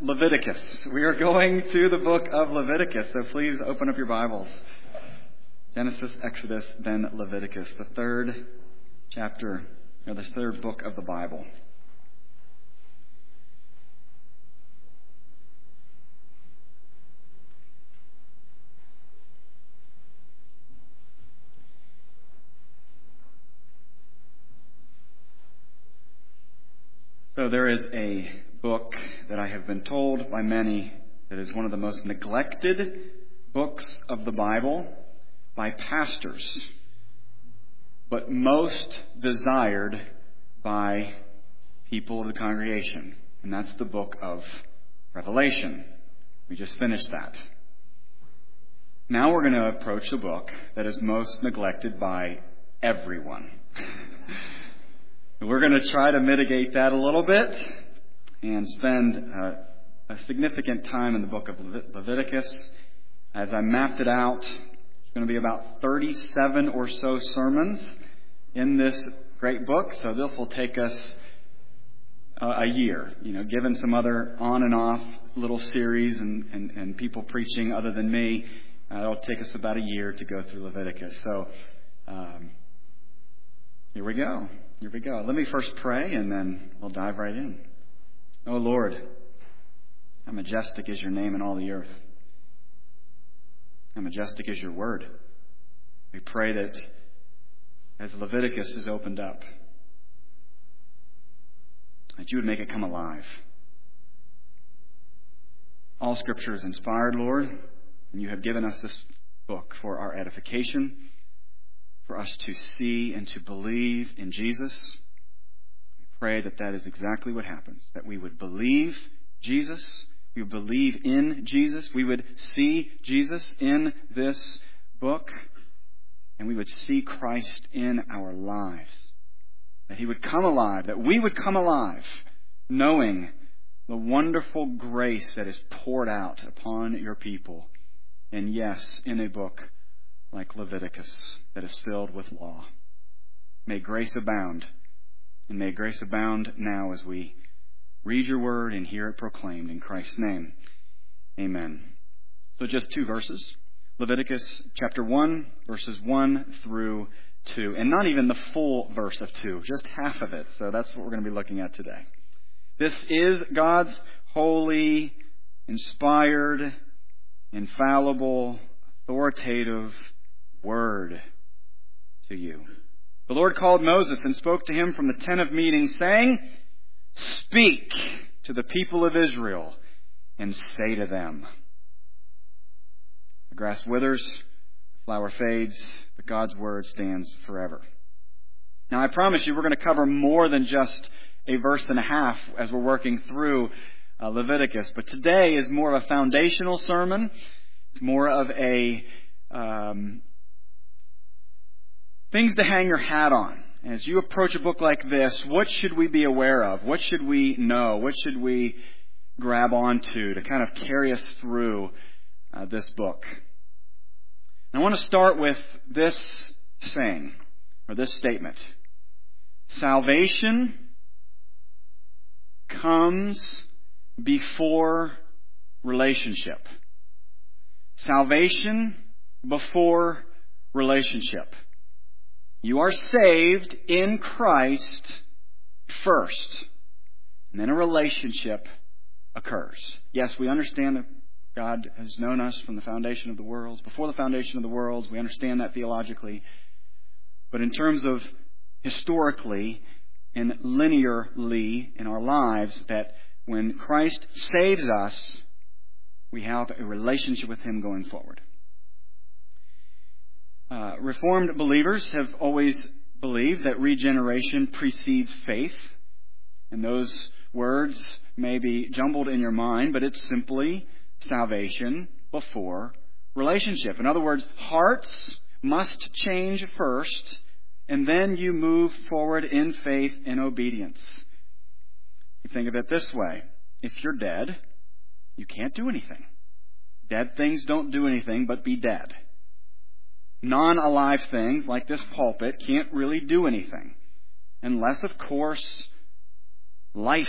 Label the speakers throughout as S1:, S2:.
S1: Leviticus. We are going to the book of Leviticus, so please open up your Bibles. Genesis, Exodus, then Leviticus, the third chapter, or the third book of the Bible. So there is a book that I have been told by many that is one of the most neglected books of the Bible by pastors, but most desired by people of the congregation. And that's the book of Revelation. We just finished that. Now we're going to approach the book that is most neglected by everyone. We're going to try to mitigate that a little bit and spend a significant time in the book of Leviticus. As I mapped it out, it's going to be about 37 or so sermons in this great book. So this will take us a year, given some other on and off little series and people preaching other than me. It'll take us about a year to go through Leviticus. So here we go. Here we go. Let me first pray and then we'll dive right in. Oh Lord, how majestic is your name in all the earth. How majestic is your word. We pray that as Leviticus is opened up, that you would make it come alive. All Scripture is inspired, Lord, and you have given us this book for our edification, for us to see and to believe in Jesus. We pray that that is exactly what happens, that we would believe Jesus, we would believe in Jesus, we would see Jesus in this book, and we would see Christ in our lives. That He would come alive, that we would come alive, knowing the wonderful grace that is poured out upon your people. And yes, in a book like Leviticus that is filled with law. May grace abound, and may grace abound now as we read your word and hear it proclaimed in Christ's name. Amen. So just two verses. Leviticus chapter 1, verses 1 through 2. And not even the full verse of 2, just half of it. So that's what we're going to be looking at today. This is God's holy, inspired, infallible, authoritative word to you. The Lord called Moses and spoke to him from the tent of meeting, saying, "Speak to the people of Israel and say to them." The grass withers, the flower fades, but God's word stands forever. Now I promise you we're going to cover more than just a verse and a half as we're working through Leviticus. But today is more of a foundational sermon. It's more of a things to hang your hat on. As you approach a book like this, what should we be aware of? What should we know? What should we grab onto to kind of carry us through this book? And I want to start with this saying, or this statement. Salvation comes before relationship. Salvation before relationship. You are saved in Christ first, and then a relationship occurs. Yes, we understand that God has known us from the foundation of the worlds, before the foundation of the worlds. We understand that theologically. But in terms of historically and linearly in our lives, that when Christ saves us, we have a relationship with Him going forward. Reformed believers have always believed that regeneration precedes faith. And those words may be jumbled in your mind, but it's simply salvation before relationship. In other words, hearts must change first, and then you move forward in faith and obedience. You think of it this way. If you're dead, you can't do anything. Dead things don't do anything but be dead. Non-alive things, like this pulpit, can't really do anything. Unless, of course, life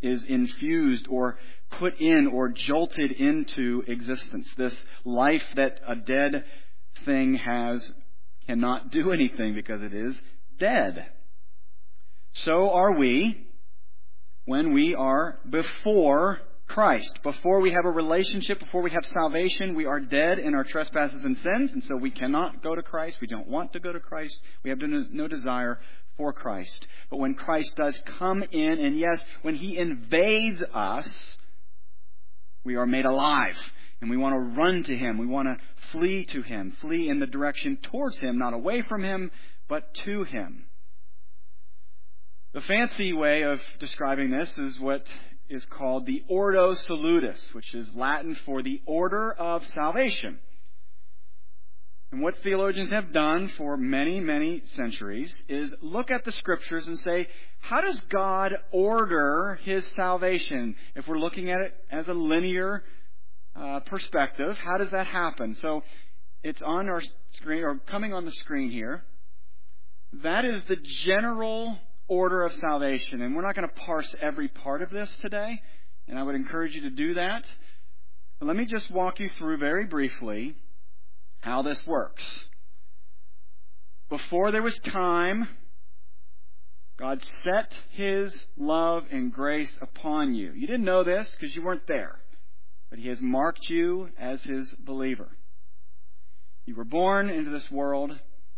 S1: is infused or put in or jolted into existence. This life that a dead thing has cannot do anything because it is dead. So are we when we are before Christ. Before we have a relationship, before we have salvation, we are dead in our trespasses and sins, and so we cannot go to Christ. We don't want to go to Christ. We have no desire for Christ. But when Christ does come in, and yes, when He invades us, we are made alive. And we want to run to Him. We want to flee to Him. Flee in the direction towards Him, not away from Him, but to Him. The fancy way of describing this is what is called the Ordo Salutis, which is Latin for the order of salvation. And what theologians have done for many, many centuries is look at the Scriptures and say, how does God order His salvation? If we're looking at it as a linear perspective, how does that happen? So it's on our screen, or coming on the screen here. That is the general order of salvation. And we're not going to parse every part of this today, and I would encourage you to do that. But let me just walk you through very briefly how this works. Before there was time, God set His love and grace upon you. You didn't know this because you weren't there, but He has marked you as His believer. You were born into this world,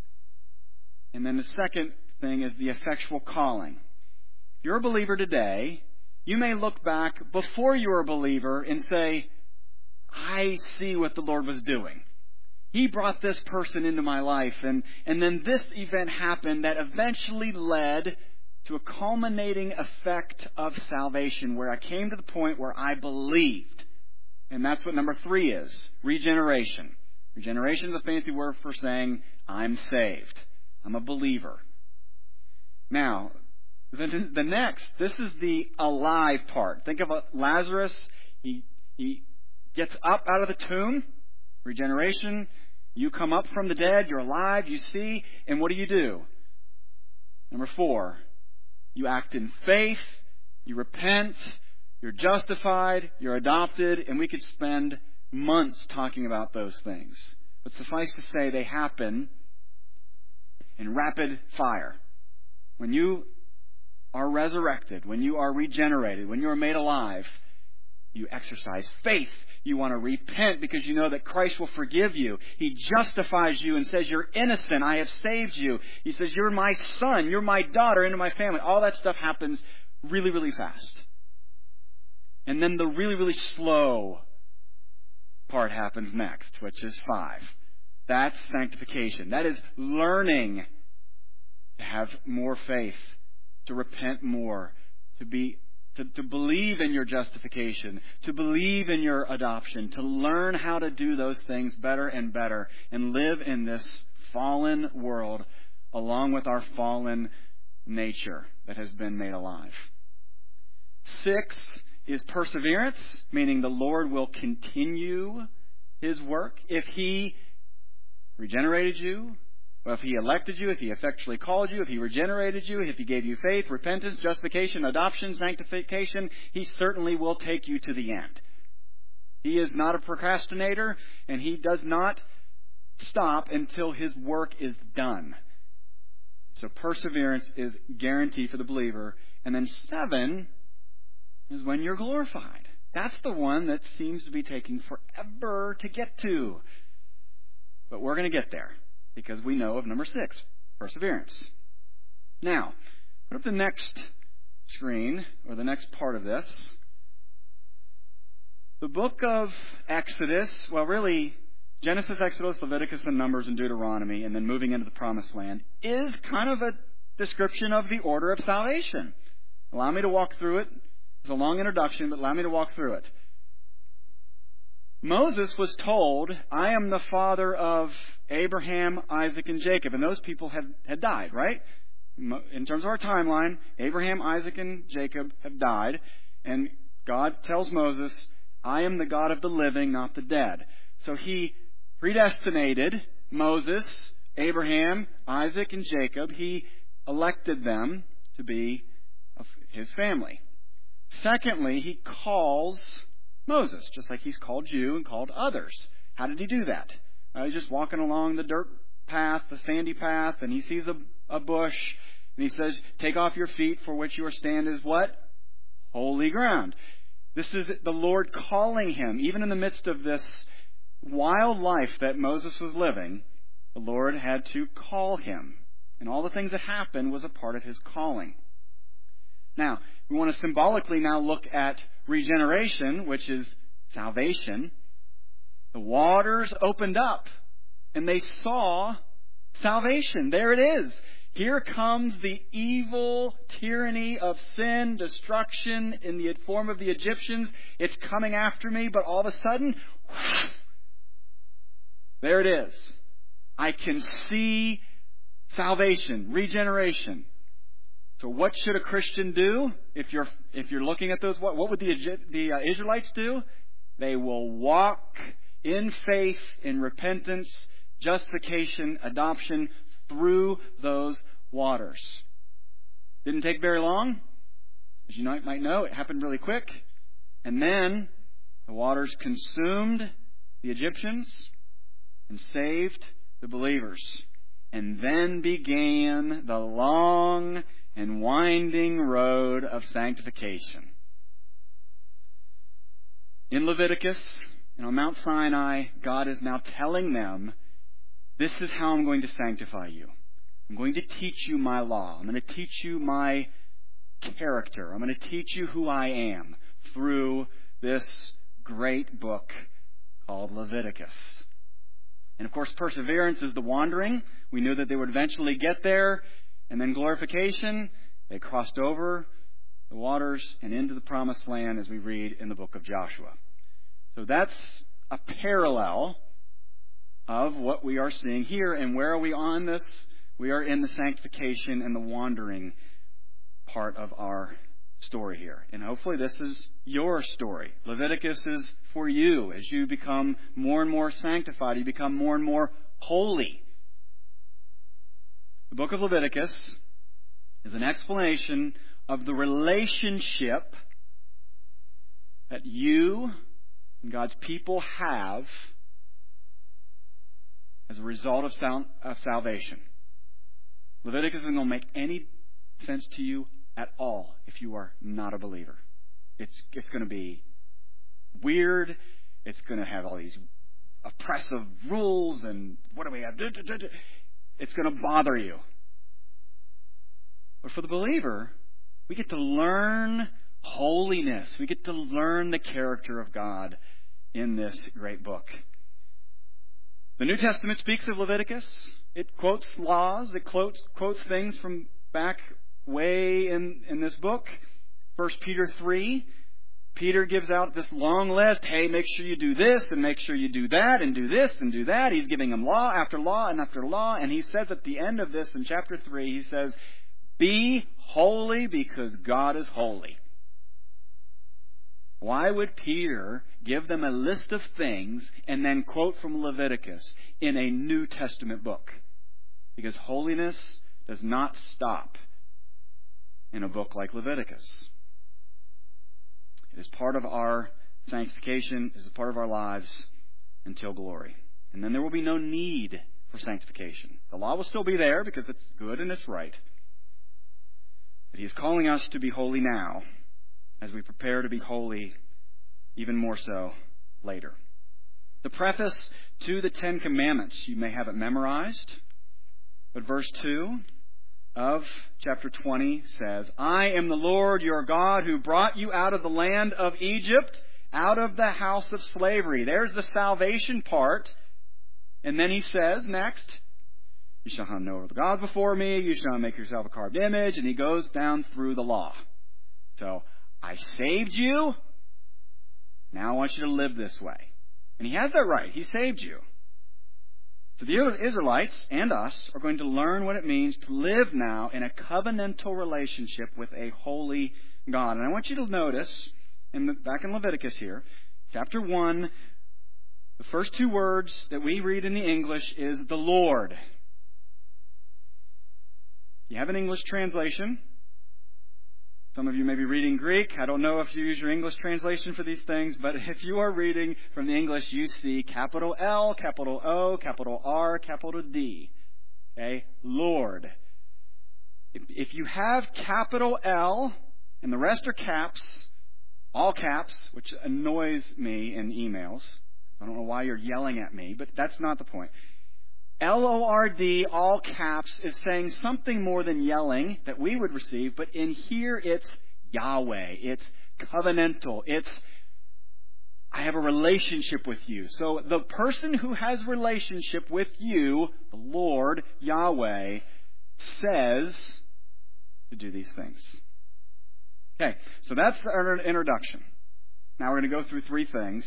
S1: and then the second thing is the effectual calling. If you're a believer today, you may look back before you were a believer and say, I see what the Lord was doing. He brought this person into my life, and then this event happened that eventually led to a culminating effect of salvation where I came to the point where I believed. And that's what number 3 is, regeneration. Regeneration is a fancy word for saying, I'm saved. I'm a believer. Now, the next, this is the alive part. Think of Lazarus. He gets up out of the tomb. Regeneration. You come up from the dead. You're alive. You see. And what do? Number 4, you act in faith. You repent. You're justified. You're adopted. And we could spend months talking about those things. But suffice to say, they happen in rapid fire. When you are resurrected, when you are regenerated, when you are made alive, you exercise faith. You want to repent because you know that Christ will forgive you. He justifies you and says, you're innocent. I have saved you. He says, you're my son. You're my daughter into my family. All that stuff happens really, really fast. And then the really, really slow part happens next, which is 5. That's sanctification. That is learning to have more faith, to repent more, to believe in your justification, to believe in your adoption, to learn how to do those things better and better and live in this fallen world along with our fallen nature that has been made alive. 6 is perseverance, meaning the Lord will continue His work. If He regenerated you, well, if He elected you, if He effectually called you, if He regenerated you, if He gave you faith, repentance, justification, adoption, sanctification, He certainly will take you to the end. He is not a procrastinator, and He does not stop until His work is done. So perseverance is guaranteed for the believer. And then 7 is when you're glorified. That's the one that seems to be taking forever to get to. But we're going to get there, because we know of number 6, perseverance. Now, put up the next screen, or the next part of this. The book of Exodus, well, really, Genesis, Exodus, Leviticus, and Numbers, and Deuteronomy, and then moving into the Promised Land, is kind of a description of the order of salvation. Allow me to walk through it. It's a long introduction, but allow me to walk through it. Moses was told, I am the father of Abraham, Isaac, and Jacob. And those people had died, right? In terms of our timeline, Abraham, Isaac, and Jacob have died. And God tells Moses, I am the God of the living, not the dead. So He predestinated Moses, Abraham, Isaac, and Jacob. He elected them to be of His family. Secondly, he calls Moses, just like he's called you and called others. How did he do that? He's just walking along the dirt path, the sandy path, and he sees a bush, and he says, "Take off your feet, for which your stand is" what? Holy ground. This is the Lord calling him. Even in the midst of this wild life that Moses was living, the Lord had to call him. And all the things that happened was a part of his calling. Now, we want to symbolically now look at regeneration, which is salvation. The waters opened up, and they saw salvation. There it is. Here comes the evil tyranny of sin, destruction in the form of the Egyptians. It's coming after me, but all of a sudden, there it is. I can see salvation, regeneration. So what should a Christian do? If you're looking at those, what would the Israelites do? They will walk in faith, in repentance, justification, adoption through those waters. Didn't take very long. As you might know, it happened really quick. And then the waters consumed the Egyptians and saved the believers. And then began the long and winding road of sanctification. In Leviticus, on Mount Sinai, God is now telling them, this is how I'm going to sanctify you. I'm going to teach you my law. I'm going to teach you my character. I'm going to teach you who I am through this great book called Leviticus. And of course, perseverance is the wandering. We knew that they would eventually get there. And then glorification, they crossed over the waters and into the promised land, as we read in the book of Joshua. So that's a parallel of what we are seeing here. And where are we on this? We are in the sanctification and the wandering part of our story here. And hopefully this is your story. Leviticus is for you. As you become more and more sanctified, you become more and more holy. The book of Leviticus is an explanation of the relationship that you and God's people have as a result of salvation. Leviticus isn't going to make any sense to you at all if you are not a believer. It's going to be weird. It's going to have all these oppressive rules and what do we have? It's going to bother you. But for the believer, we get to learn holiness. We get to learn the character of God in this great book. The New Testament speaks of Leviticus. It quotes laws. It quotes things from back way in this book. 1 Peter 3. Peter gives out this long list. Hey, make sure you do this and make sure you do that and do this and do that. He's giving them law after law and after law. And he says at the end of this in chapter 3, he says, be holy because God is holy. Why would Peter give them a list of things and then quote from Leviticus in a New Testament book? Because holiness does not stop in a book like Leviticus. It is part of our sanctification, it is a part of our lives until glory. And then there will be no need for sanctification. The law will still be there because it's good and it's right. But He is calling us to be holy now as we prepare to be holy even more so later. The preface to the Ten Commandments, you may have it memorized, but verse 2 of chapter 20 says, I am the Lord your God who brought you out of the land of Egypt, out of the house of slavery. There's the salvation part. And then he says next, you shall have no other gods before me, you shall not make yourself a carved image, and he goes down through the law. So, I saved you, now I want you to live this way. And he has that right, he saved you. So the Israelites and us are going to learn what it means to live now in a covenantal relationship with a holy God. And I want you to notice, back in Leviticus here, chapter 1, the first two words that we read in the English is the Lord. You have an English translation. Some of you may be reading Greek. I don't know if you use your English translation for these things, but if you are reading from the English, you see capital L, capital O, capital R, capital D. Okay? Lord. If you have capital L and the rest are caps, all caps, which annoys me in emails. I don't know why you're yelling at me, but that's not the point. Lord, all caps, is saying something more than yelling that we would receive, but in here it's Yahweh. It's covenantal. It's, I have a relationship with you. So the person who has relationship with you, the Lord, Yahweh, says to do these things. Okay, so that's our introduction. Now we're going to go through three things.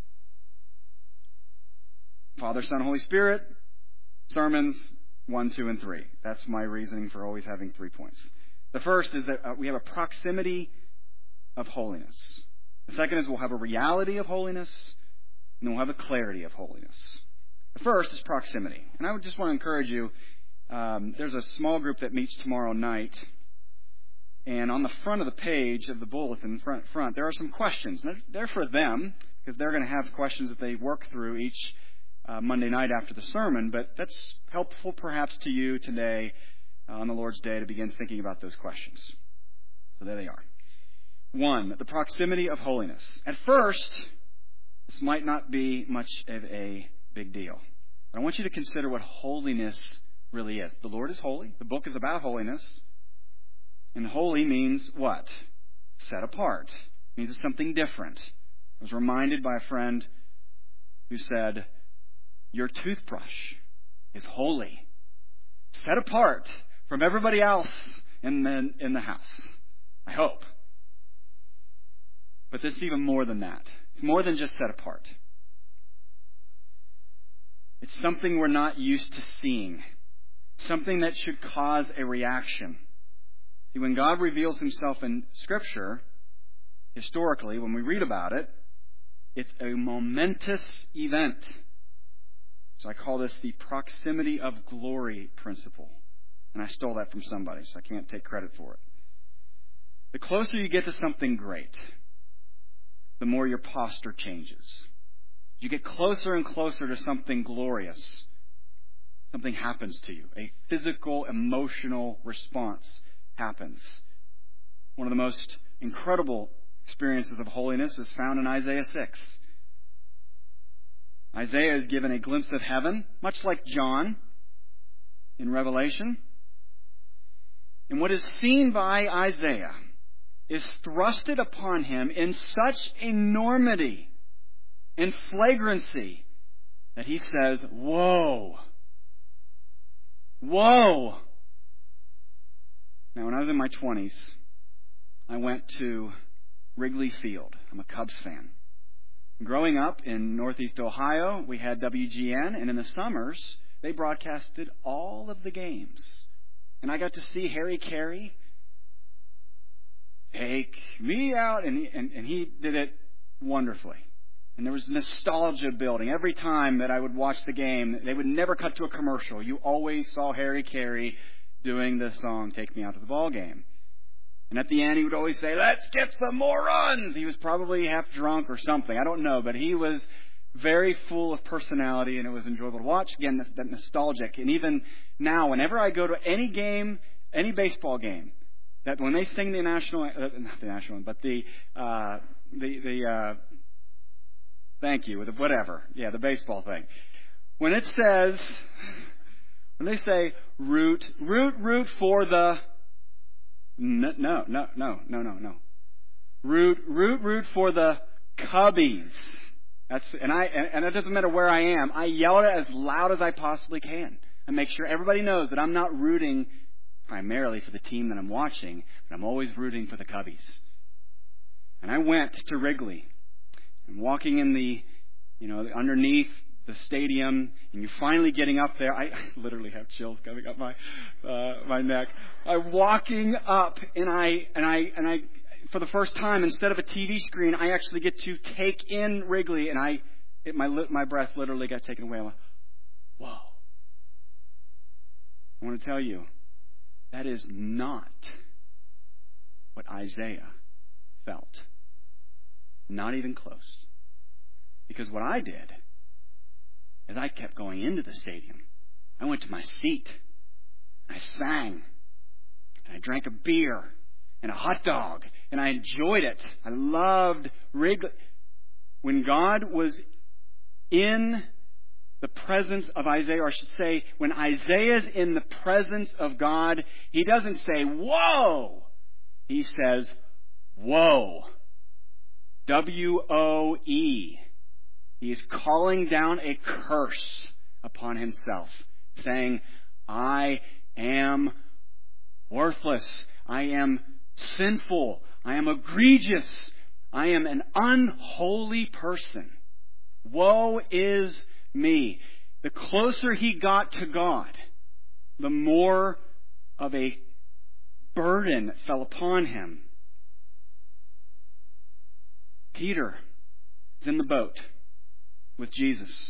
S1: Father, Son, Holy Spirit. Sermons 1, 2, and 3. That's my reasoning for always having 3 points. The first is that we have a proximity of holiness. The second is we'll have a reality of holiness, and then we'll have a clarity of holiness. The first is proximity. And I would just want to encourage you, there's a small group that meets tomorrow night, and on the front of the page of the bulletin, front, there are some questions. They're for them, because they're going to have questions that they work through each Monday night after the sermon, but that's helpful perhaps to you today on the Lord's Day to begin thinking about those questions. So there they are. 1, the proximity of holiness. At first, this might not be much of a big deal. But I want you to consider what holiness really is. The Lord is holy. The book is about holiness. And holy means what? Set apart. It means it's something different. I was reminded by a friend who said, your toothbrush is holy, set apart from everybody else in the house. I hope. But this is even more than that. It's more than just set apart. It's something we're not used to seeing. Something that should cause a reaction. See, when God reveals Himself in Scripture, historically, when we read about it, it's a momentous event. So I call this the proximity of glory principle. And I stole that from somebody, so I can't take credit for it. The closer you get to something great, the more your posture changes. You get closer and closer to something glorious. Something happens to you. A physical, emotional response happens. One of the most incredible experiences of holiness is found in Isaiah 6. Isaiah is given a glimpse of heaven, much like John in Revelation. And what is seen by Isaiah is thrusted upon him in such enormity and flagrancy that he says, "Whoa! Whoa!" Now, when I was in my 20s, I went to Wrigley Field. I'm a Cubs fan. Growing up in Northeast Ohio, we had WGN, and in the summers, they broadcasted all of the games. And I got to see Harry Carey take me out, and he did it wonderfully. And there was nostalgia building. Every time that I would watch the game, they would never cut to a commercial. You always saw Harry Carey doing the song, Take Me Out to the Ball Game. And at the end, he would always say, "Let's get some more runs." He was probably half drunk or something. I don't know. But he was very full of personality, and it was enjoyable to watch. Again, that nostalgic. And even now, whenever I go to any game, any baseball game, that when they sing the national, not the national one, but the thank you, whatever. Yeah, the baseball thing. When it says, when they say, root for the... No. Root for the Cubbies. And it doesn't matter where I am. I yell it as loud as I possibly can. I make sure everybody knows that I'm not rooting primarily for the team that I'm watching, but I'm always rooting for the Cubbies. And I went to Wrigley, and walking in the, underneath the stadium, and you're finally getting up there. I literally have chills coming up my neck. I'm walking up, and I for the first time, instead of a TV screen, I actually get to take in Wrigley, and my breath literally got taken away. I went, whoa! I want to tell you, that is not what Isaiah felt. Not even close. Because what I did is I kept going into the stadium. I went to my seat. I sang. And I drank a beer and a hot dog. And I enjoyed it. I loved Wrigley. When God was in the presence of Isaiah, or I should say, when Isaiah's in the presence of God, he doesn't say, whoa! He says, woe. W-O-E. He is calling down a curse upon himself, saying, I am worthless. I am sinful. I am egregious. I am an unholy person. Woe is me. The closer he got to God, the more of a burden fell upon him. Peter is in the boat with Jesus,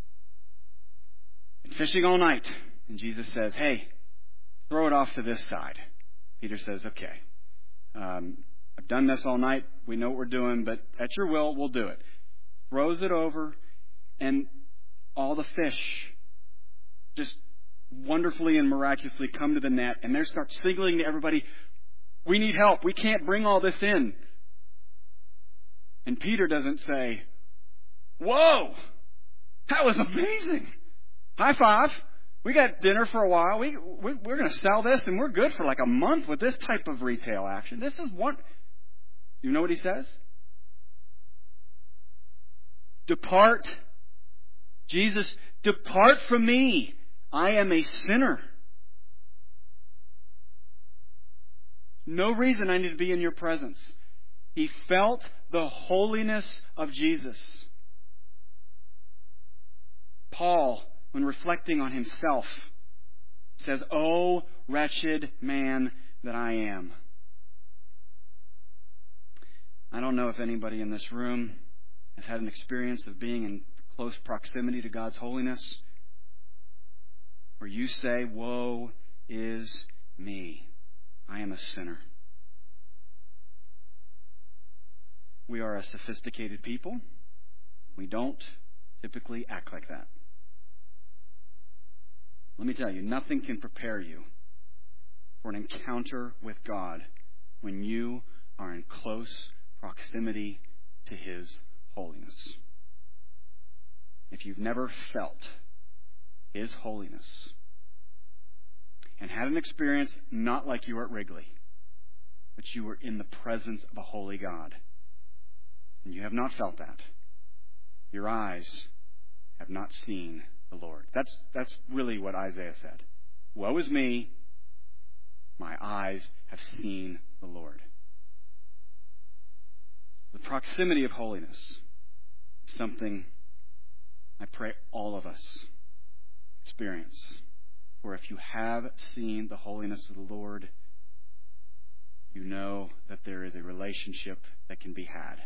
S1: and fishing all night. And Jesus says, hey, throw it off to this side. Peter says, okay, I've done this all night. We know what we're doing, but at your will, we'll do it. Throws it over, and all the fish just wonderfully and miraculously come to the net, and they start signaling to everybody, we need help. We can't bring all this in. And Peter doesn't say, whoa, that was amazing. High five. We got dinner for a while. We're going to sell this, and we're good for like a month with this type of retail action. This is one. You know what he says? Depart. Jesus, depart from me. I am a sinner. No reason I need to be in your presence. He felt the holiness of Jesus. Paul, when reflecting on himself, says, "O wretched man that I am." I don't know if anybody in this room has had an experience of being in close proximity to God's holiness, where you say, "Woe is me. I am a sinner." We are a sophisticated people. We don't typically act like that. Let me tell you, nothing can prepare you for an encounter with God when you are in close proximity to His holiness. If you've never felt His holiness and had an experience not like you were at Wrigley, but you were in the presence of a holy God, and you have not felt that, your eyes have not seen the Lord. That's really what Isaiah said. Woe is me, my eyes have seen the Lord. The proximity of holiness is something I pray all of us experience. For if you have seen the holiness of the Lord, you know that there is a relationship that can be had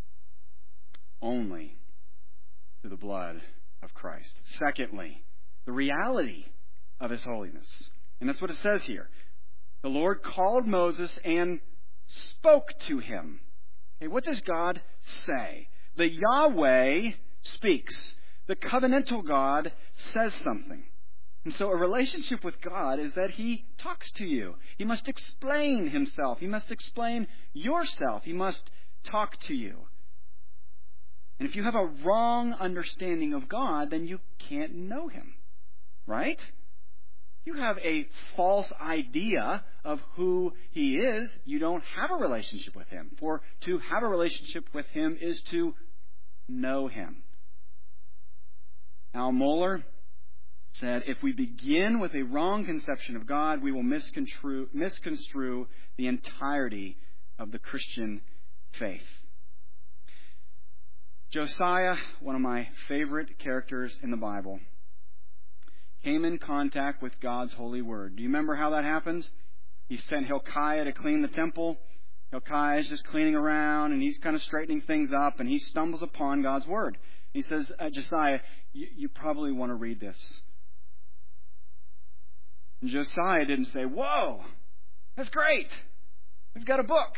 S1: only through the blood of Christ. Secondly, the reality of His holiness. And that's what it says here. The Lord called Moses and spoke to him. Okay, what does God say? The Yahweh speaks. The covenantal God says something. And so a relationship with God is that He talks to you. He must explain Himself. He must explain yourself. He must talk to you. And if you have a wrong understanding of God, then you can't know Him. Right? You have a false idea of who He is, you don't have a relationship with Him. For to have a relationship with Him is to know Him. Al Mohler said, if we begin with a wrong conception of God, we will misconstrue the entirety of the Christian faith. Josiah, one of my favorite characters in the Bible, came in contact with God's holy word. Do you remember how that happened? He sent Hilkiah to clean the temple. Hilkiah is just cleaning around, and he's kind of straightening things up, and he stumbles upon God's word. He says, Josiah, you probably want to read this. And Josiah didn't say, whoa, that's great. We've got a book.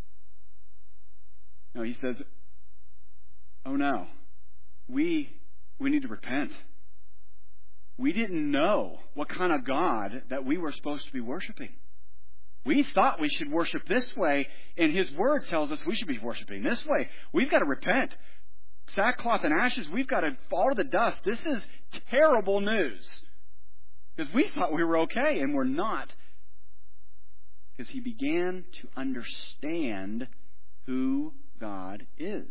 S1: No, he says, oh no, we need to repent. We didn't know what kind of God that we were supposed to be worshiping. We thought we should worship this way, and His Word tells us we should be worshiping this way. We've got to repent. Sackcloth and ashes, we've got to fall to the dust. This is terrible news. Because we thought we were okay, and we're not. Because he began to understand who God is.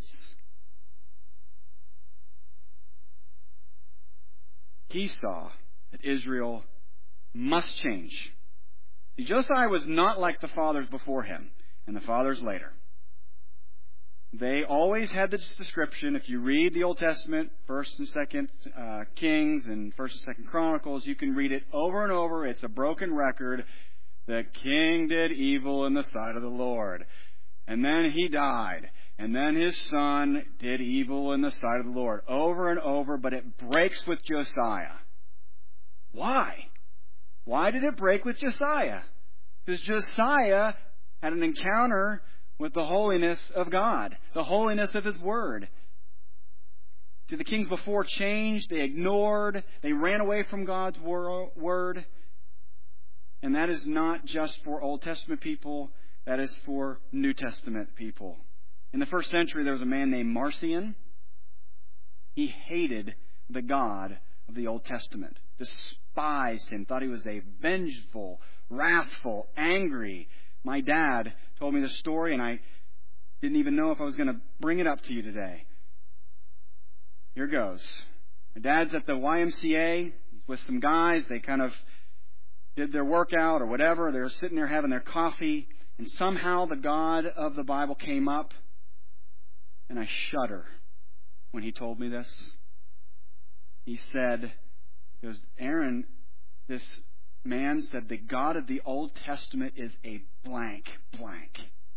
S1: He saw that Israel must change. See, Josiah was not like the fathers before him and the fathers later. They always had this description. If you read the Old Testament, 1st and 2nd Kings and 1st and 2nd Chronicles, you can read it over and over. It's a broken record. The king did evil in the sight of the Lord. And then he died. And then his son did evil in the sight of the Lord. Over and over, but it breaks with Josiah. Why? Why did it break with Josiah? Because Josiah had an encounter with the holiness of God, the holiness of His Word. See, the kings before changed, they ignored, they ran away from God's Word. And that is not just for Old Testament people, that is for New Testament people. In the first century, there was a man named Marcion. He hated the God of the Old Testament, despised Him, thought He was a vengeful, wrathful, angry. My dad told me this story, and I didn't even know if I was going to bring it up to you today. Here goes. My dad's at the YMCA. He's with some guys. They kind of did their workout or whatever. They were sitting there having their coffee, and somehow the God of the Bible came up, and I shudder when he told me this. He said, he goes, Aaron, this man said the God of the Old Testament is a blank, blank.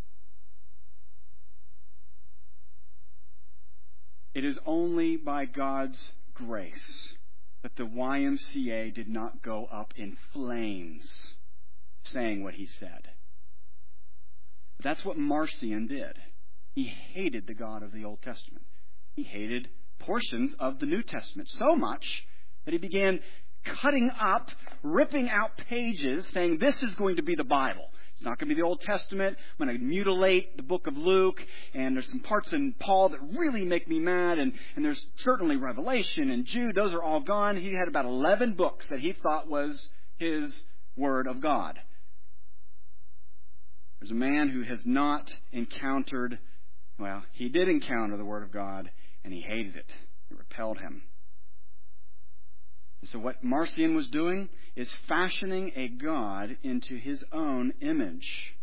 S1: It is only by God's grace that the YMCA did not go up in flames saying what he said. But that's what Marcion did. He hated the God of the Old Testament. He hated portions of the New Testament so much that he began cutting up, ripping out pages, saying this is going to be the Bible. It's not going to be the Old Testament. I'm going to mutilate the book of Luke, and there's some parts in Paul that really make me mad, and there's certainly Revelation and Jude. Those are all gone. He had about 11 books that he thought was his Word of God. There's a man who has not encountered, well, he did encounter the Word of God, and he hated it. It repelled him. And so what Marcion was doing is fashioning a God into his own image.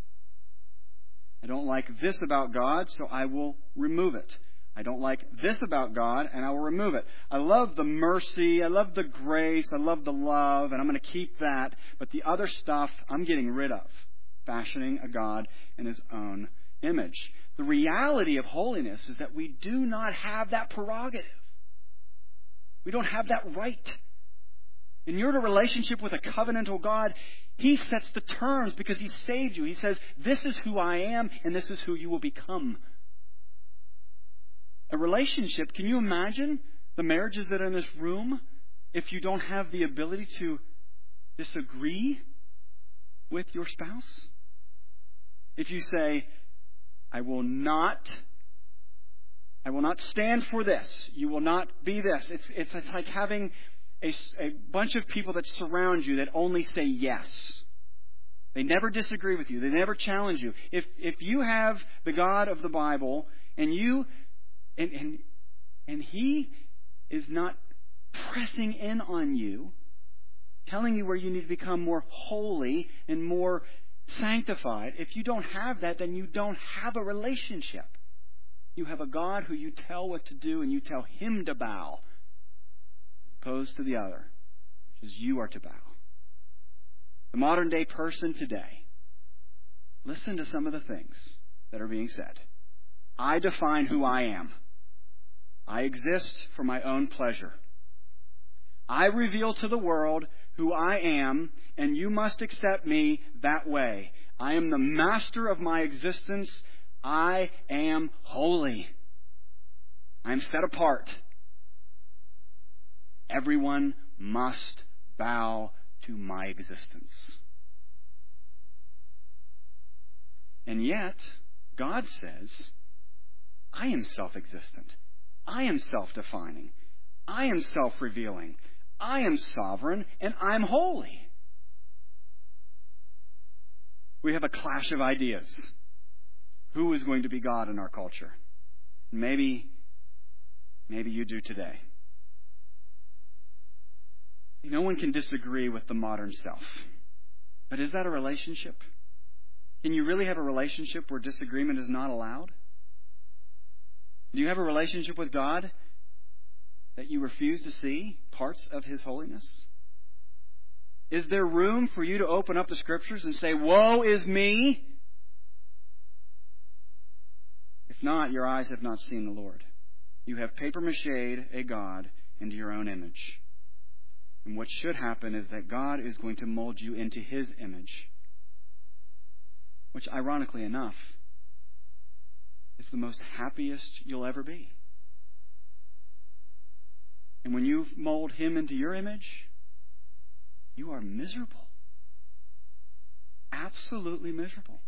S1: I don't like this about God, so I will remove it. I don't like this about God, and I will remove it. I love the mercy, I love the grace, I love the love, and I'm going to keep that. But the other stuff, I'm getting rid of. Fashioning a God in his own image. The reality of holiness is that we do not have that prerogative. We don't have that right. And you're in a relationship with a covenantal God. He sets the terms because He saved you. He says, this is who I am and this is who you will become. A relationship, can you imagine the marriages that are in this room if you don't have the ability to disagree with your spouse? If you say, I will not stand for this. You will not be this. It's like having a bunch of people that surround you that only say yes. They never disagree with you. They never challenge you. If you have the God of the Bible and you and He is not pressing in on you, telling you where you need to become more holy and more sanctified, if you don't have that, then you don't have a relationship. You have a God who you tell what to do and you tell Him to bow, as opposed to the other, which is you are to bow. The modern day person today, listen to some of the things that are being said. I define who I am. I exist for my own pleasure. I reveal to the world who I am, and you must accept me that way. I am the master of my existence. I am holy. I am set apart. Everyone must bow to my existence. And yet, God says, I am self-existent. I am self-defining. I am self-revealing. I am sovereign, and I'm holy. We have a clash of ideas. Who is going to be God in our culture? Maybe you do today. No one can disagree with the modern self. But is that a relationship? Can you really have a relationship where disagreement is not allowed? Do you have a relationship with God that you refuse to see parts of His holiness? Is there room for you to open up the Scriptures and say, woe is me? If not, your eyes have not seen the Lord. You have papier-mâchéed a God into your own image. And what should happen is that God is going to mold you into His image, which, ironically enough, is the most happiest you'll ever be. And when you mold Him into your image, you are miserable. Absolutely miserable.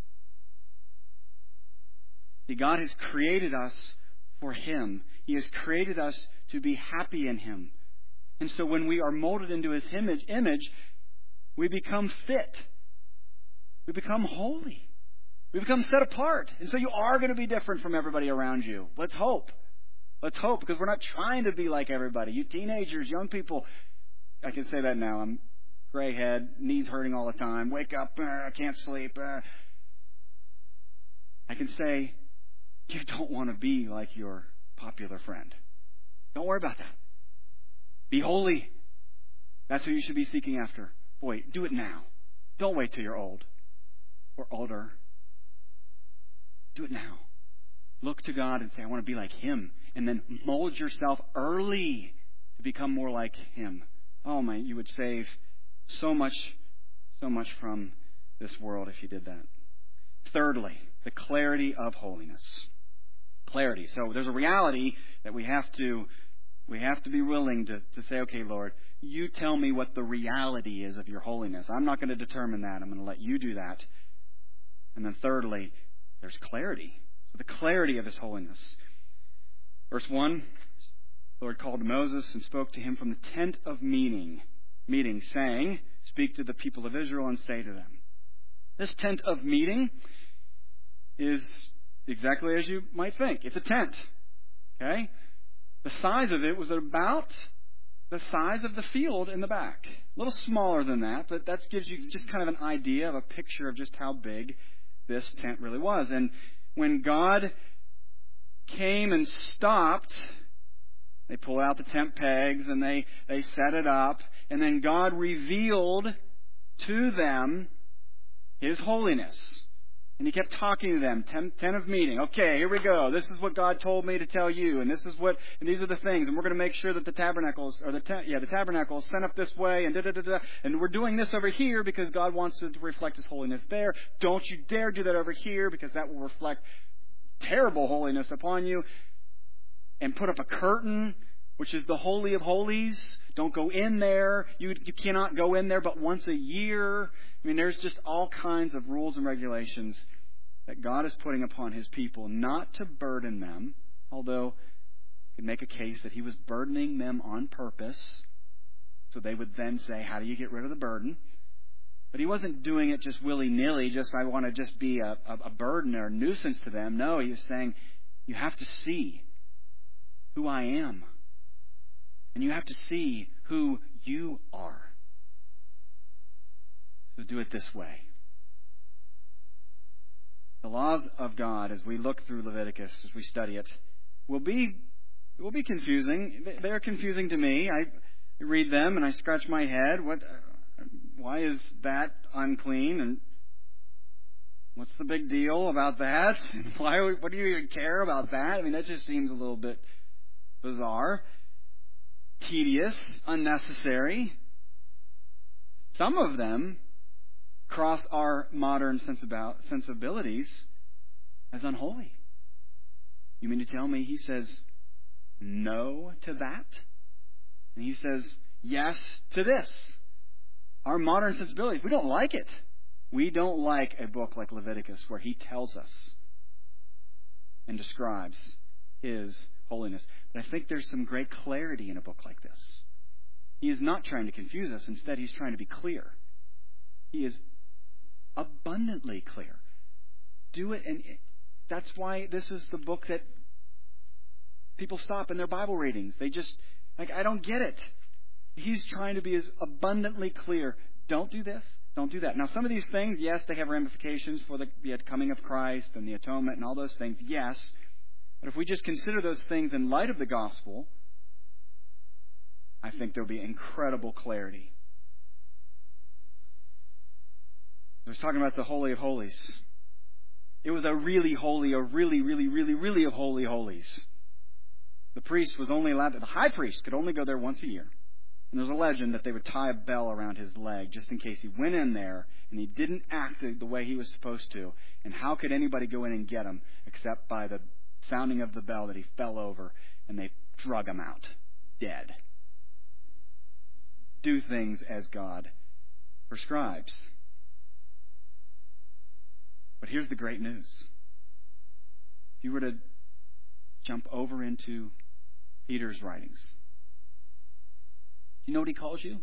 S1: See, God has created us for Him. He has created us to be happy in Him. And so when we are molded into His image, we become fit. We become holy. We become set apart. And so you are going to be different from everybody around you. Let's hope. Let's hope, because we're not trying to be like everybody. You teenagers, young people, I can say that now. I'm gray head, knees hurting all the time. Wake up, I can't sleep. I can say, you don't want to be like your popular friend. Don't worry about that. Be holy. That's who you should be seeking after. Boy, do it now. Don't wait till you're old or older. Do it now. Look to God and say, I want to be like Him. And then mold yourself early to become more like Him. Oh my, you would save so much from this world if you did that. Thirdly, the clarity of holiness. Clarity. So there's a reality that we have to be willing to say, okay, Lord, you tell me what the reality is of your holiness. I'm not going to determine that. I'm going to let you do that. And then thirdly, there's clarity. So the clarity of His holiness. Verse 1, the Lord called Moses and spoke to him from the tent of meeting, saying, speak to the people of Israel and say to them. This tent of meeting is exactly as you might think. It's a tent. Okay? The size of it was about the size of the field in the back. A little smaller than that, but that gives you just kind of an idea of a picture of just how big this tent really was. And when God came and stopped, they pulled out the tent pegs and they set it up. And then God revealed to them His holiness. And He kept talking to them, tent of meeting. Okay, here we go. This is what God told me to tell you, and these are the things. And we're going to make sure that the tabernacle is sent up this way, and And we're doing this over here because God wants it to reflect His holiness there. Don't you dare do that over here because that will reflect terrible holiness upon you. And put up a curtain, which is the Holy of Holies. Don't go in there. You cannot go in there but once a year. I mean, there's just all kinds of rules and regulations that God is putting upon His people, not to burden them, although you could make a case that He was burdening them on purpose, so they would then say, how do you get rid of the burden? But He wasn't doing it just willy-nilly, I want to just be a burden or a nuisance to them. No, He was saying, you have to see who I am. And you have to see who you are. So do it this way. The laws of God, as we look through Leviticus, as we study it, will be confusing. They're confusing to me. I read them and I scratch my head. Why is that unclean? And what's the big deal about that? What do you even care about that? I mean, that just seems a little bit bizarre, tedious, unnecessary. Some of them cross our modern sensibilities as unholy. You mean to tell me he says no to that? And he says yes to this. Our modern sensibilities, we don't like it. We don't like a book like Leviticus where he tells us and describes his holiness. But I think there's some great clarity in a book like this. He is not trying to confuse us. Instead, he's trying to be clear. He is abundantly clear. Do it, and that's why this is the book that people stop in their Bible readings. They just, I don't get it. He's trying to be as abundantly clear. Don't do this. Don't do that. Now, some of these things, yes, they have ramifications for the coming of Christ and the atonement and all those things, yes. But if we just consider those things in light of the gospel, I think there'll be incredible clarity. I was talking about the Holy of Holies. It was a really holy, a really, really, really, really of holy holies. The priest was only allowed, the high priest could only go there once a year. And there's a legend that they would tie a bell around his leg just in case he went in there and he didn't act the way he was supposed to. And how could anybody go in and get him except by the sounding of the bell that he fell over and they drug him out, dead. Do things as God prescribes. But here's the great news. If you were to jump over into Peter's writings, you know what he calls you?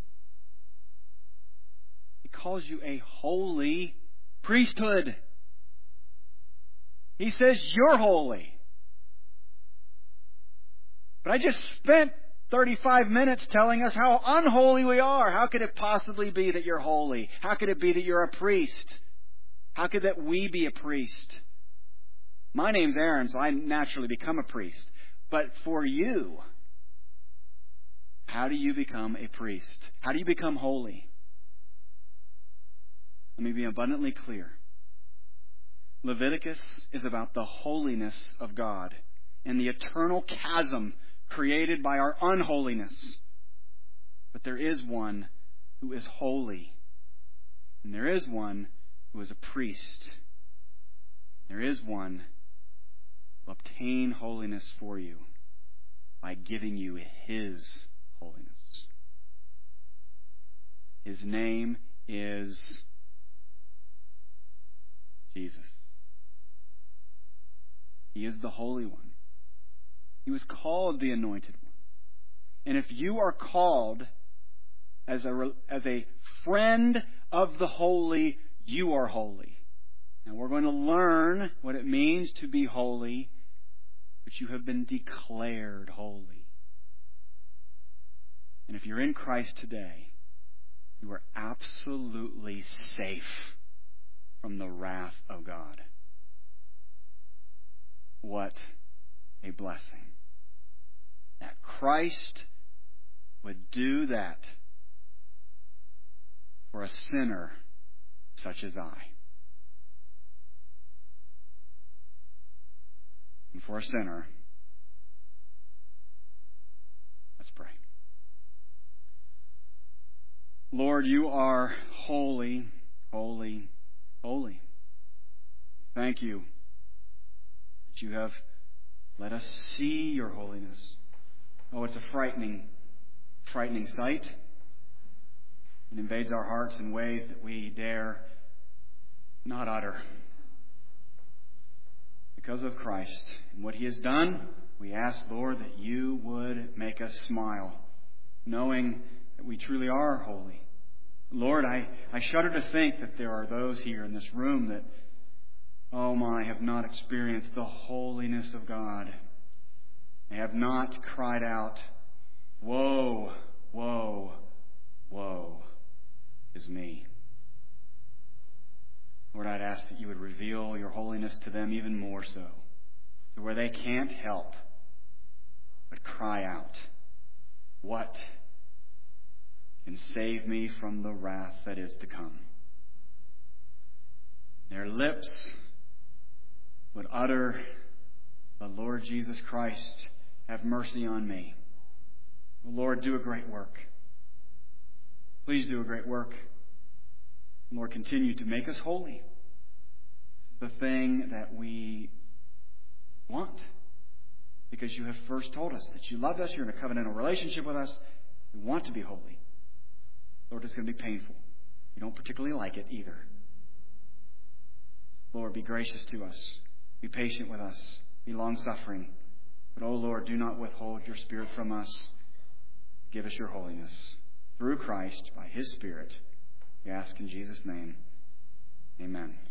S1: He calls you a holy priesthood. He says you're holy. But I just spent 35 minutes telling us how unholy we are. How could it possibly be that you're holy? How could it be that you're a priest? How could that we be a priest? My name's Aaron, so I naturally become a priest. But for you, how do you become a priest? How do you become holy? Let me be abundantly clear. Leviticus is about the holiness of God and the eternal chasm created by our unholiness. But there is one who is holy. And there is one who is a priest. There is one who will obtain holiness for you by giving you His holiness. His name is Jesus. He is the Holy One. He was called the Anointed One. And if you are called as a friend of the holy, you are holy. Now we're going to learn what it means to be holy, but you have been declared holy. And if you're in Christ today, you are absolutely safe from the wrath of God. What a blessing. That Christ would do that for a sinner such as I. And for a sinner, let's pray. Lord, you are holy, holy, holy. Thank you that you have let us see your holiness. Oh, it's a frightening sight. It invades our hearts in ways that we dare not utter. Because of Christ and what He has done, we ask, Lord, that you would make us smile, knowing that we truly are holy. Lord, I shudder to think that there are those here in this room that, oh my, have not experienced the holiness of God. They have not cried out, woe, woe, woe is me. Lord, I'd ask that you would reveal your holiness to them even more so, to where they can't help but cry out, what can save me from the wrath that is to come? Their lips would utter, the Lord Jesus Christ, have mercy on me. Oh, Lord, do a great work. Please do a great work. Lord, continue to make us holy. This is the thing that we want, because you have first told us that you love us, you're in a covenantal relationship with us. We want to be holy. Lord, it's going to be painful. You don't particularly like it either. Lord, be gracious to us. Be patient with us. Be long-suffering. But, oh Lord, do not withhold your Spirit from us. Give us your holiness. Through Christ, by His Spirit, we ask in Jesus' name. Amen.